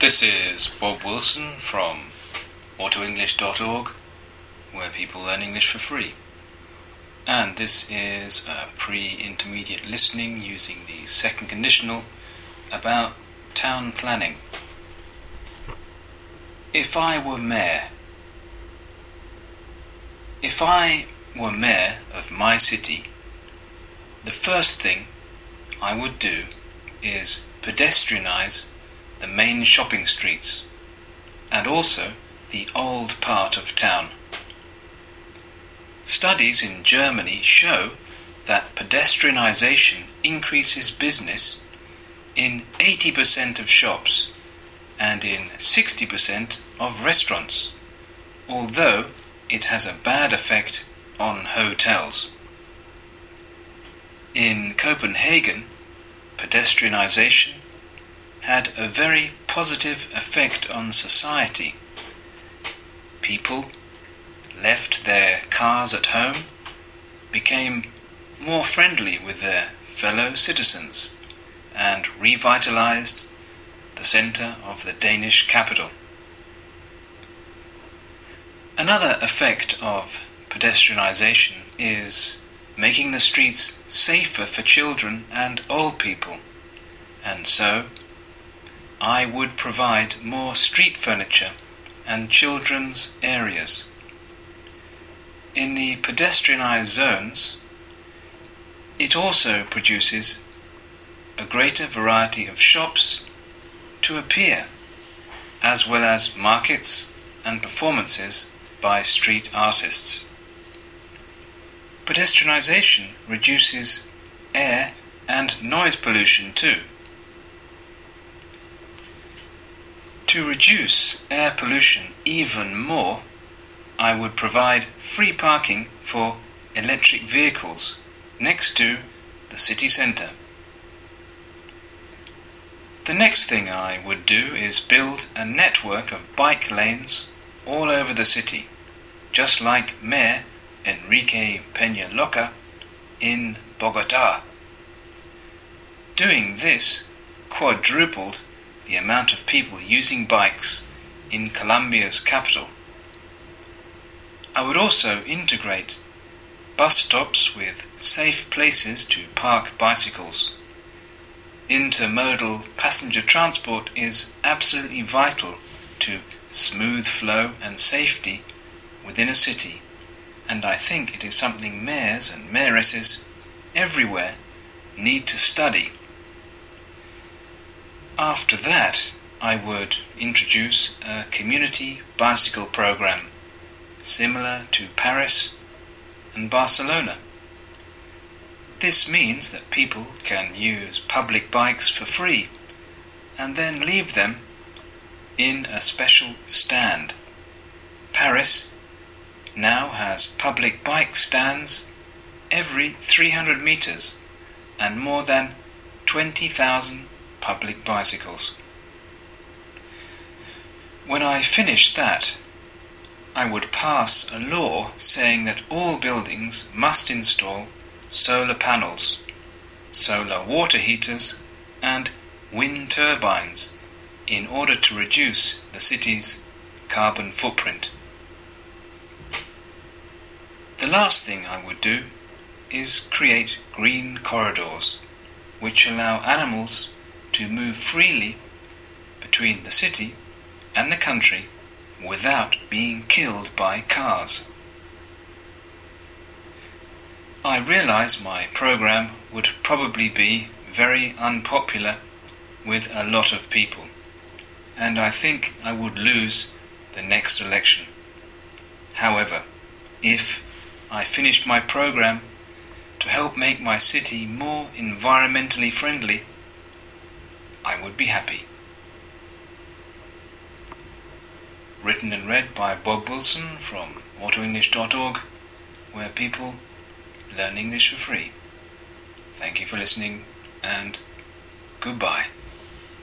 This is Bob Wilson from autoenglish.org, where people learn English for free. And this is a pre-intermediate listening using the second conditional about town planning. If I were mayor. If I were mayor of my city, the first thing I would do is pedestrianize the main shopping streets and also the old part of town. Studies in Germany show that pedestrianization increases business in 80% of shops and in 60% of restaurants, although it has a bad effect on hotels. In Copenhagen, pedestrianization had a very positive effect on society. People left their cars at home, became more friendly with their fellow citizens, and revitalized the center of the Danish capital. Another effect of pedestrianization is making the streets safer for children and old people, and so I would provide more street furniture and children's areas. In the pedestrianized zones, it also produces a greater variety of shops to appear, as well as markets and performances by street artists. Pedestrianization reduces air and noise pollution too. To reduce air pollution even more, I would provide free parking for electric vehicles next to the city centre. The next thing I would do is build a network of bike lanes all over the city, just like Mayor Enrique Peña Loca in Bogotá. Doing this quadrupled the amount of people using bikes in Colombia's capital. I would also integrate bus stops with safe places to park bicycles. Intermodal passenger transport is absolutely vital to smooth flow and safety within a city, and I think it is something mayors and mayoresses everywhere need to study. After that, I would introduce a community bicycle program similar to Paris and Barcelona. This means that people can use public bikes for free and then leave them in a special stand. Paris now has public bike stands every 300 meters and more than 20,000 public bicycles. When I finished that, I would pass a law saying that all buildings must install solar panels, solar water heaters, and wind turbines in order to reduce the city's carbon footprint. The last thing I would do is create green corridors, which allow animals to move freely between the city and the country without being killed by cars. I realize my program would probably be very unpopular with a lot of people, and I think I would lose the next election. However, if I finished my program to help make my city more environmentally friendly, I would be happy. Written and read by Bob Wilson from autoenglish.org, where people learn English for free. Thank you for listening, and goodbye.